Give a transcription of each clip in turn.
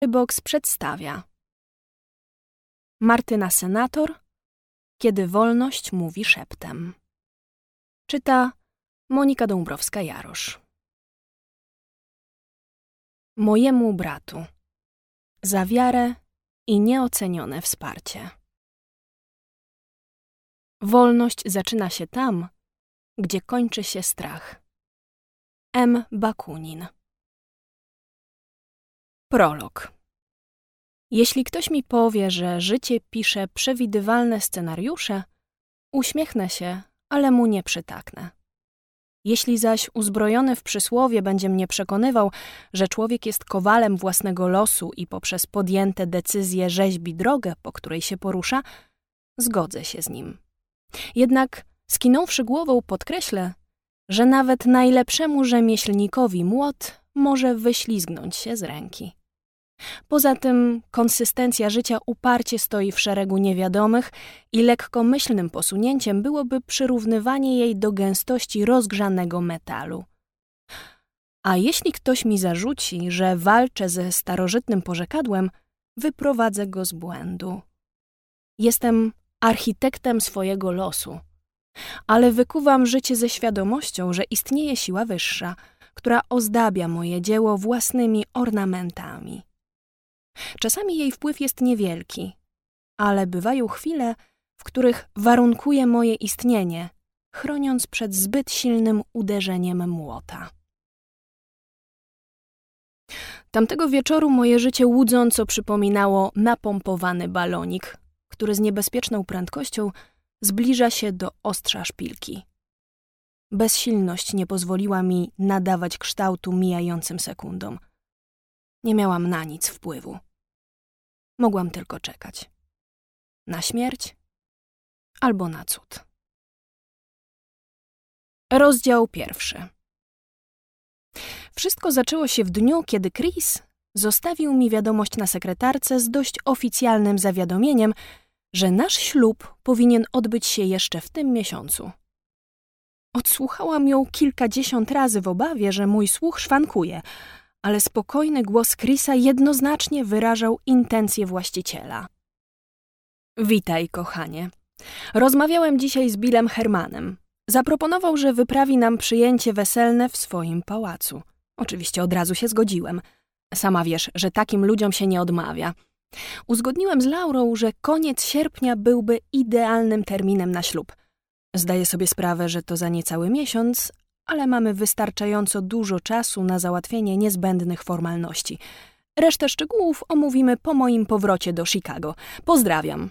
Box przedstawia Martyna Senator, kiedy wolność mówi szeptem. Czyta Monika Dąbrowska-Jarosz. Mojemu bratu. Za wiarę i nieocenione wsparcie. Wolność zaczyna się tam, gdzie kończy się strach. M. Bakunin. Prolog. Jeśli ktoś mi powie, że życie pisze przewidywalne scenariusze, uśmiechnę się, ale mu nie przytaknę. Jeśli zaś uzbrojony w przysłowie będzie mnie przekonywał, że człowiek jest kowalem własnego losu i poprzez podjęte decyzje rzeźbi drogę, po której się porusza, zgodzę się z nim. Jednak skinąwszy głową podkreślę, że nawet najlepszemu rzemieślnikowi młot może wyślizgnąć się z ręki. Poza tym konsystencja życia uparcie stoi w szeregu niewiadomych i lekkomyślnym posunięciem byłoby przyrównywanie jej do gęstości rozgrzanego metalu. A jeśli ktoś mi zarzuci, że walczę ze starożytnym porzekadłem, wyprowadzę go z błędu. Jestem architektem swojego losu, ale wykuwam życie ze świadomością, że istnieje siła wyższa, która ozdabia moje dzieło własnymi ornamentami. Czasami jej wpływ jest niewielki, ale bywają chwile, w których warunkuje moje istnienie, chroniąc przed zbyt silnym uderzeniem młota. Tamtego wieczoru moje życie łudząco przypominało napompowany balonik, który z niebezpieczną prędkością zbliża się do ostrza szpilki. Bezsilność nie pozwoliła mi nadawać kształtu mijającym sekundom. Nie miałam na nic wpływu. Mogłam tylko czekać. Na śmierć albo na cud. Rozdział 1. Wszystko zaczęło się w dniu, kiedy Chris zostawił mi wiadomość na sekretarce z dość oficjalnym zawiadomieniem, że nasz ślub powinien odbyć się jeszcze w tym miesiącu. Odsłuchałam ją kilkadziesiąt razy w obawie, że mój słuch szwankuje, ale spokojny głos Chrisa jednoznacznie wyrażał intencje właściciela. Witaj, kochanie. Rozmawiałem dzisiaj z Billem Hermanem. Zaproponował, że wyprawi nam przyjęcie weselne w swoim pałacu. Oczywiście od razu się zgodziłem. Sama wiesz, że takim ludziom się nie odmawia. Uzgodniłem z Laurą, że koniec sierpnia byłby idealnym terminem na ślub. Zdaję sobie sprawę, że to za niecały miesiąc, ale mamy wystarczająco dużo czasu na załatwienie niezbędnych formalności. Resztę szczegółów omówimy po moim powrocie do Chicago. Pozdrawiam.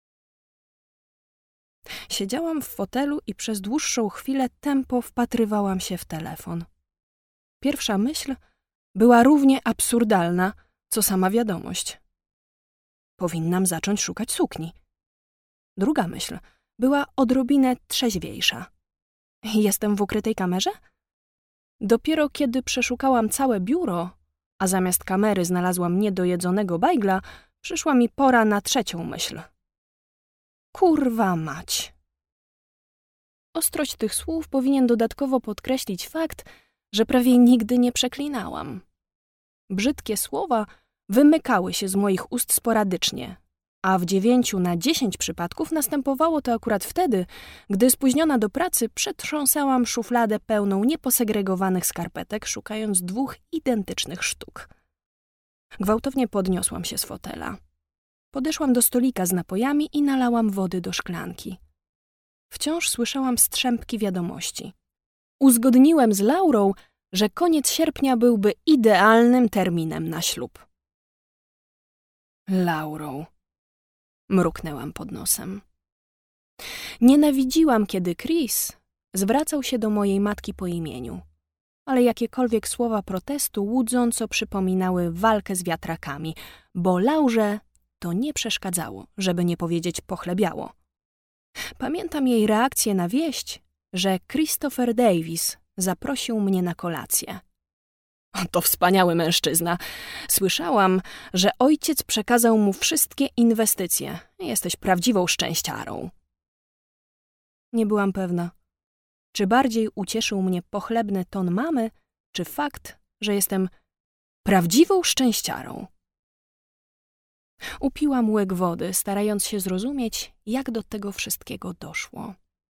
Siedziałam w fotelu i przez dłuższą chwilę tępo wpatrywałam się w telefon. Pierwsza myśl była równie absurdalna, co sama wiadomość. Powinnam zacząć szukać sukni. Druga myśl była odrobinę trzeźwiejsza. Jestem w ukrytej kamerze? Dopiero kiedy przeszukałam całe biuro, a zamiast kamery znalazłam niedojedzonego bajgla, przyszła mi pora na trzecią myśl. Kurwa mać. Ostrość tych słów powinien dodatkowo podkreślić fakt, że prawie nigdy nie przeklinałam. Brzydkie słowa wymykały się z moich ust sporadycznie, a w 9 na 10 przypadków następowało to akurat wtedy, gdy spóźniona do pracy przetrząsałam szufladę pełną nieposegregowanych skarpetek, szukając 2 identycznych sztuk. Gwałtownie podniosłam się z fotela. Podeszłam do stolika z napojami i nalałam wody do szklanki. Wciąż słyszałam strzępki wiadomości. Uzgodniłem z Laurą, że koniec sierpnia byłby idealnym terminem na ślub. Laurą. Mruknęłam pod nosem. Nienawidziłam, kiedy Chris zwracał się do mojej matki po imieniu, ale jakiekolwiek słowa protestu łudząco przypominały walkę z wiatrakami, bo Laurze to nie przeszkadzało, żeby nie powiedzieć pochlebiało. Pamiętam jej reakcję na wieść, że Christopher Davis zaprosił mnie na kolację. To wspaniały mężczyzna. Słyszałam, że ojciec przekazał mu wszystkie inwestycje. Jesteś prawdziwą szczęściarą. Nie byłam pewna, czy bardziej ucieszył mnie pochlebny ton mamy, czy fakt, że jestem prawdziwą szczęściarą. Upiłam łyk wody, starając się zrozumieć, jak do tego wszystkiego doszło.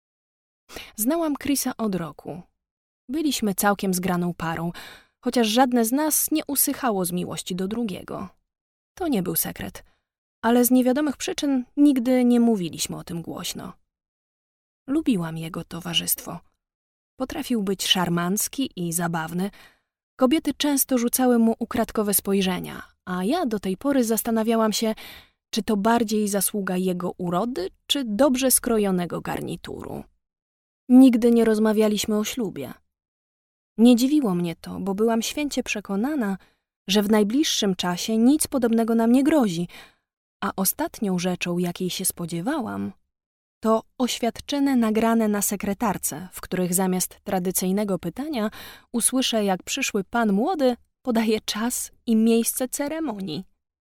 Znałam Chrisa od roku. Byliśmy całkiem zgraną parą, chociaż żadne z nas nie usychało z miłości do drugiego. To nie był sekret, ale z niewiadomych przyczyn nigdy nie mówiliśmy o tym głośno. Lubiłam jego towarzystwo. Potrafił być szarmancki i zabawny. Kobiety często rzucały mu ukradkowe spojrzenia, a ja do tej pory zastanawiałam się, czy to bardziej zasługa jego urody, czy dobrze skrojonego garnituru. Nigdy nie rozmawialiśmy o ślubie. Nie dziwiło mnie to, bo byłam święcie przekonana, że w najbliższym czasie nic podobnego nam nie grozi, a ostatnią rzeczą, jakiej się spodziewałam, to oświadczyny nagrane na sekretarce, w których zamiast tradycyjnego pytania usłyszę, jak przyszły pan młody podaje czas i miejsce ceremonii.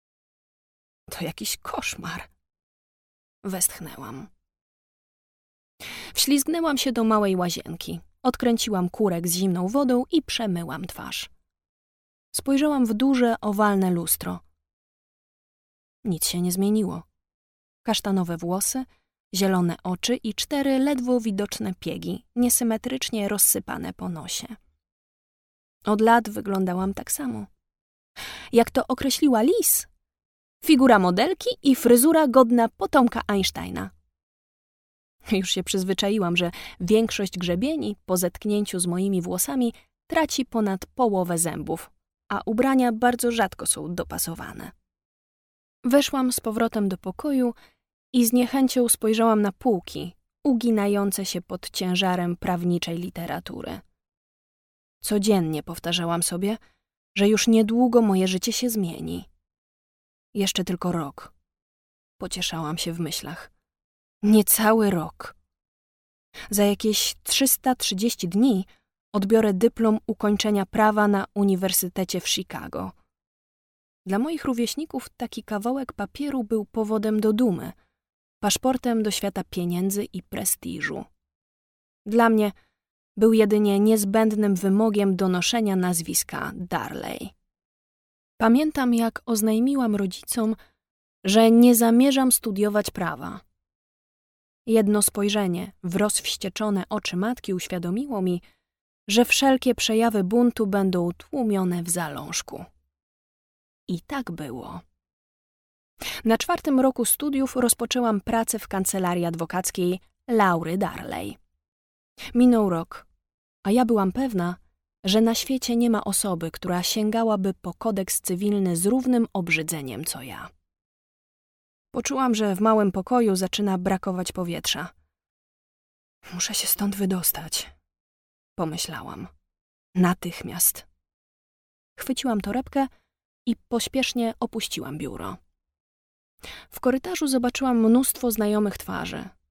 To jakiś koszmar. Westchnęłam. Wślizgnęłam się do małej łazienki, odkręciłam kurek z zimną wodą i przemyłam twarz. Spojrzałam w duże, owalne lustro. Nic się nie zmieniło. Kasztanowe włosy, zielone oczy i 4 ledwo widoczne piegi, niesymetrycznie rozsypane po nosie. Od lat wyglądałam tak samo. Jak to określiła Lis, figura modelki i fryzura godna potomka Einsteina. Już się przyzwyczaiłam, że większość grzebieni po zetknięciu z moimi włosami traci ponad połowę zębów, a ubrania bardzo rzadko są dopasowane. Weszłam z powrotem do pokoju i z niechęcią spojrzałam na półki, uginające się pod ciężarem prawniczej literatury. Codziennie powtarzałam sobie, że już niedługo moje życie się zmieni. Jeszcze tylko rok. Pocieszałam się w myślach. Niecały rok. Za jakieś 330 dni odbiorę dyplom ukończenia prawa na Uniwersytecie w Chicago. Dla moich rówieśników taki kawałek papieru był powodem do dumy, paszportem do świata pieniędzy i prestiżu. Dla mnie był jedynie niezbędnym wymogiem do noszenia nazwiska Darley. Pamiętam, jak oznajmiłam rodzicom, że nie zamierzam studiować prawa. Jedno spojrzenie w rozwścieczone oczy matki uświadomiło mi, że wszelkie przejawy buntu będą tłumione w zalążku. I tak było. Na 4. roku studiów rozpoczęłam pracę w kancelarii adwokackiej Laury Darley. Minął rok, a ja byłam pewna, że na świecie nie ma osoby, która sięgałaby po kodeks cywilny z równym obrzydzeniem co ja. Poczułam, że w małym pokoju zaczyna brakować powietrza. Muszę się stąd wydostać, pomyślałam. Natychmiast. Chwyciłam torebkę i pośpiesznie opuściłam biuro. W korytarzu zobaczyłam mnóstwo znajomych twarzy.